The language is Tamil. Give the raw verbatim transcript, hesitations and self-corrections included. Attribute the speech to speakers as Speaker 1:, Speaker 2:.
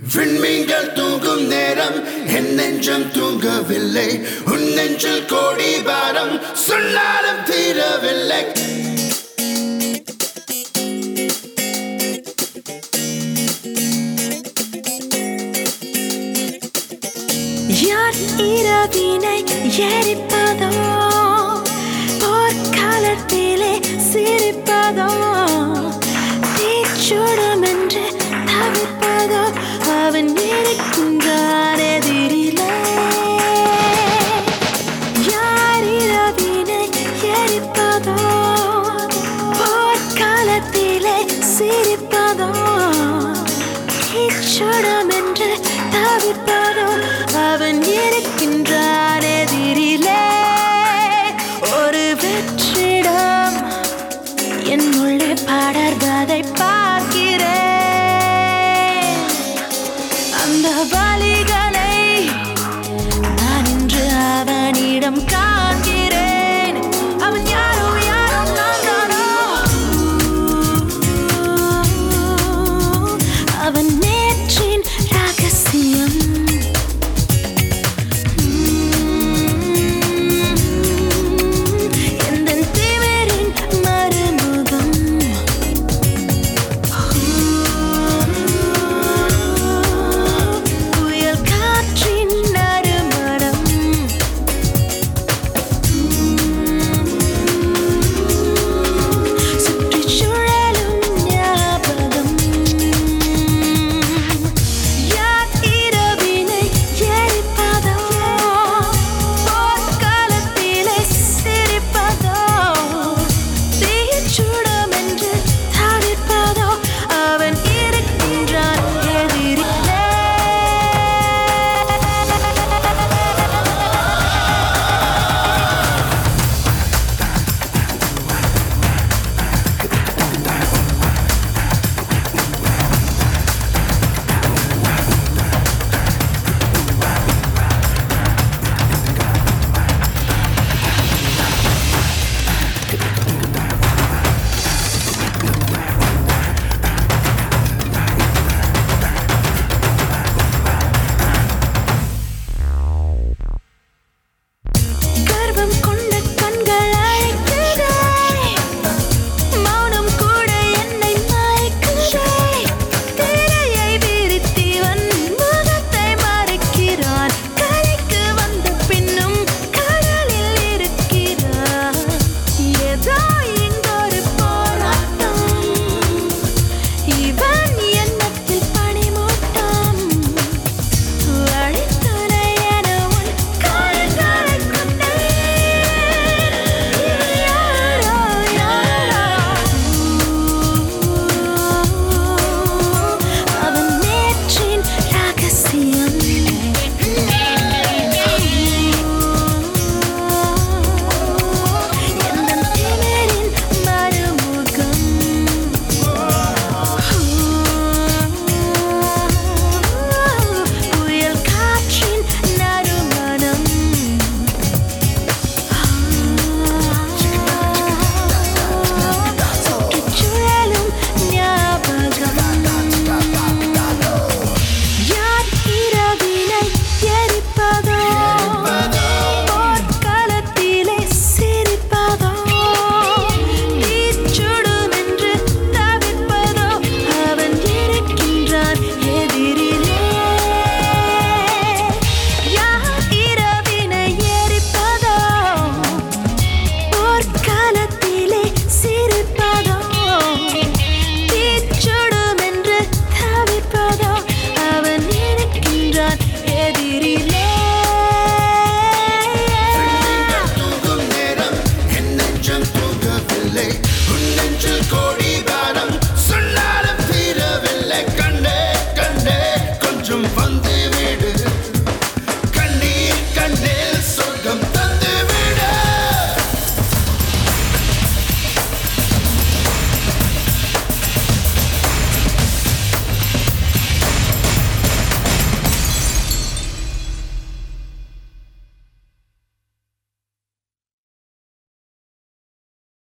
Speaker 1: விண்மீன்கள் தூங்கும் நேரம் என் நெஞ்சம் தூங்கவில்லை. உன் நெஞ்சில் கோடி பாரம் சொன்னாலும் தீரவில்லை.
Speaker 2: யார் இரவினை எரிப்பதோ, போர்க்காலத்திலே சிரிப்பதோ, தீச்சுடம் என்று தவிப்பதோ, அவன் இருக்கின்றான் எதிரிலே. யார் இரவினை எரிப்பதோ, போர்க்காலத்திலே சிரிப்பதோ, தீச்சுடம் என்று தவிப்பதோ, அவன் இருக்கின்றான் எதிரிலே. ஒரு வெற்றிடம் என் உள்ளே படர்வதை பார்க்கிறேன். அந்த வலிகளை நான் இன்று அவனிடம் காண்கிறேன். அவன் யாரோ யாரோ நான் தானோ, அவன்